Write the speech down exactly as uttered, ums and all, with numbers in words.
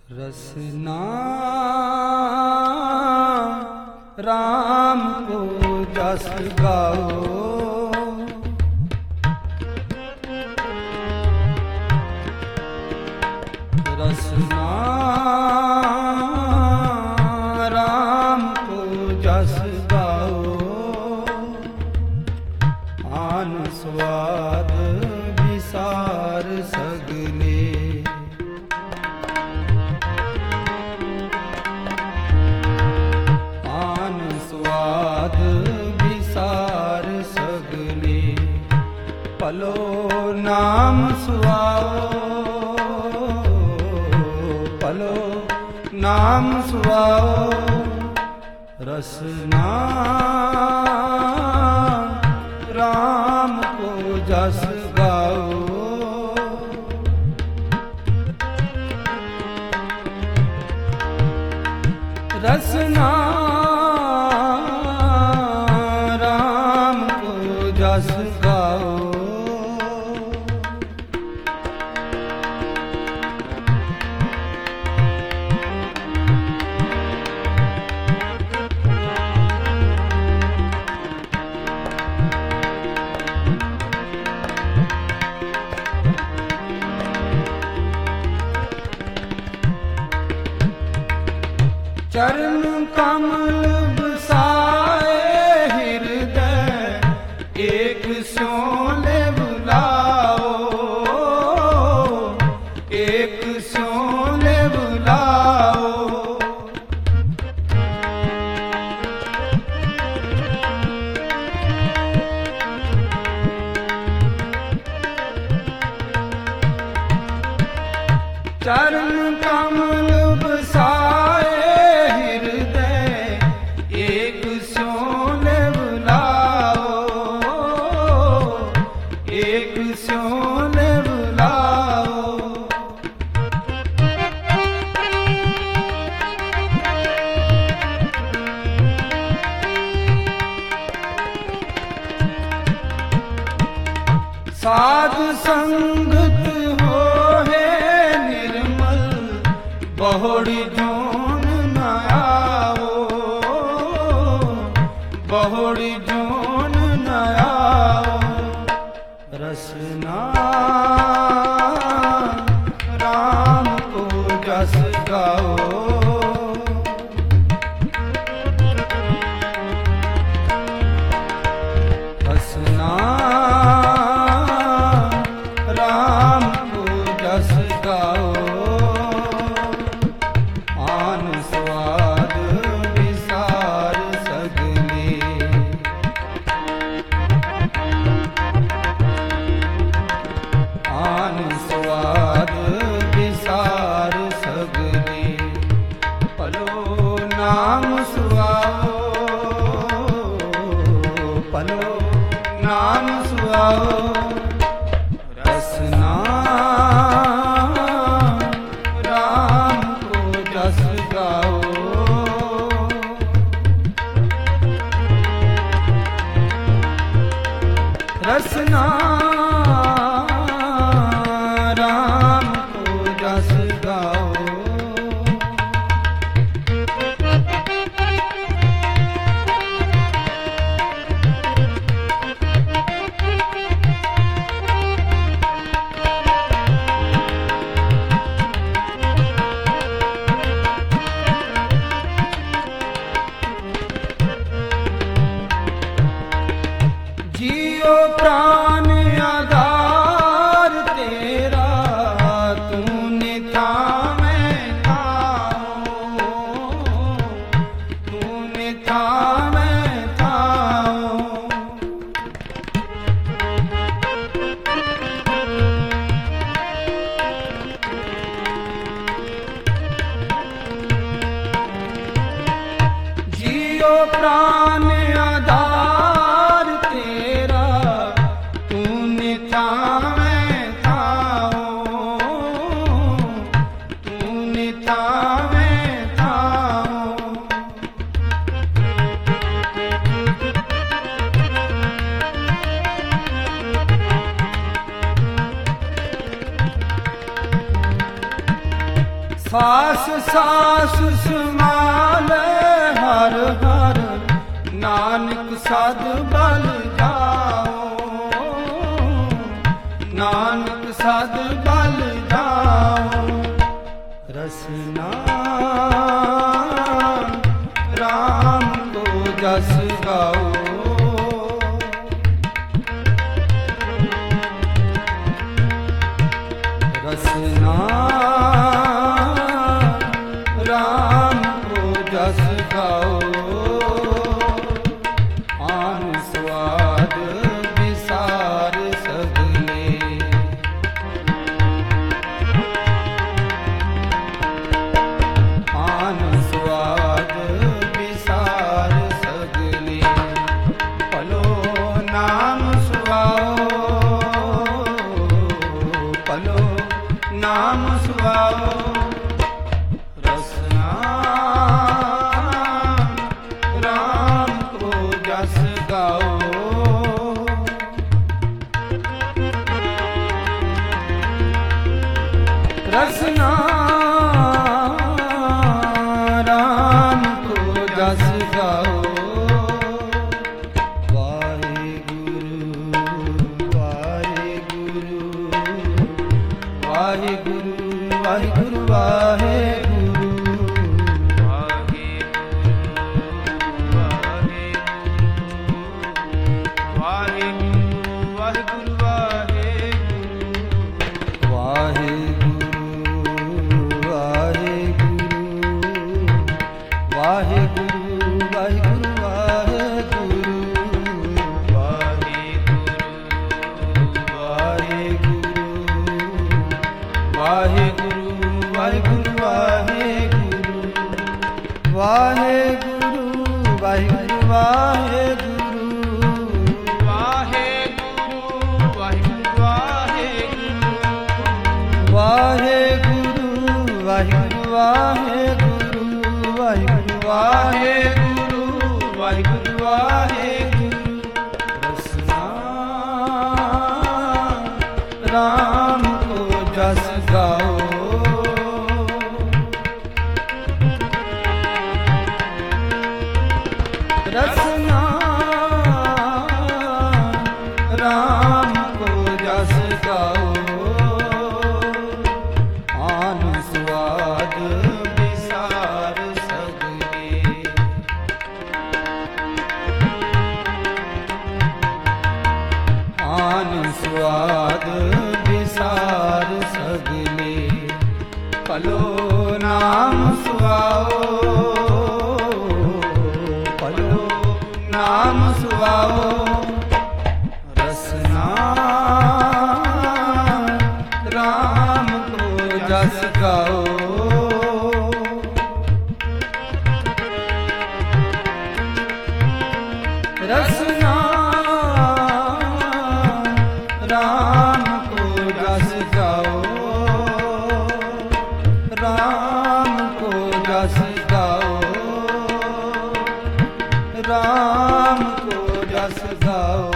रसना राम को जस गाओ, रसना राम को जस गाओ, आन स्वाद विसार सगले। आन स्वाद विसार सगले, पलो नाम सुआओ, पलो नाम सुआओ, रसना राम को जस गाओ। रसना राम को जस गाओ, चरण कमल बसाए हृदय, एक स्यों ले बुलाओ, एक स्यों ले बुलाओ। चरण कमल बसाए साधु संगत हो है निर्मल, बहुड़ी जोन न आओ, बहुड़ी जोन न आओ। रसना राम को जस गाओ, रसना राम को जस गाओ, आन स्वाद विसार सगले। आन स्वाद विसार सगले, पलो नाम सुआओ, पलो नाम सुआओ, रसना राम को जस गाओ। रसना राम को जस गाओ। फास सास समाले हर हर नानक साध बल जाओ नानक साध बल जाओ रसना राम को जस गाओ रसना राम को जस गाओ आन स्वाद विसार सगले आन स्वाद विसार सगले पलो नाम सुहाओ पलो नाम सुहाओ रसना राम को जस गाओ रसना राम को जस गाओ वाहिगुरु वाहिगुरु वाहिगुरु वाहिगुरु वाहिगुरु वाहिगुरु वाहिगुरु वाहिगुरु वाहिगुरु वाहिगुरु वाहिगुरु वाहिगुरु वाहिगुरु वाहिगुरु वाहिगुरु वाहिगुरु वाहिगुरु वाहिगुरु वाहिगुरु रसना राम को जस गाओ रसना राम को जस गाओ आन स्वाद विसार सगले आन स्वाद विसार सगले पलो नाम सुहाओ पलो नाम सुहाओ रसना राम को जस गाओ रसना राम को जस गाओ राम को जस गाओ राम को जस गाओ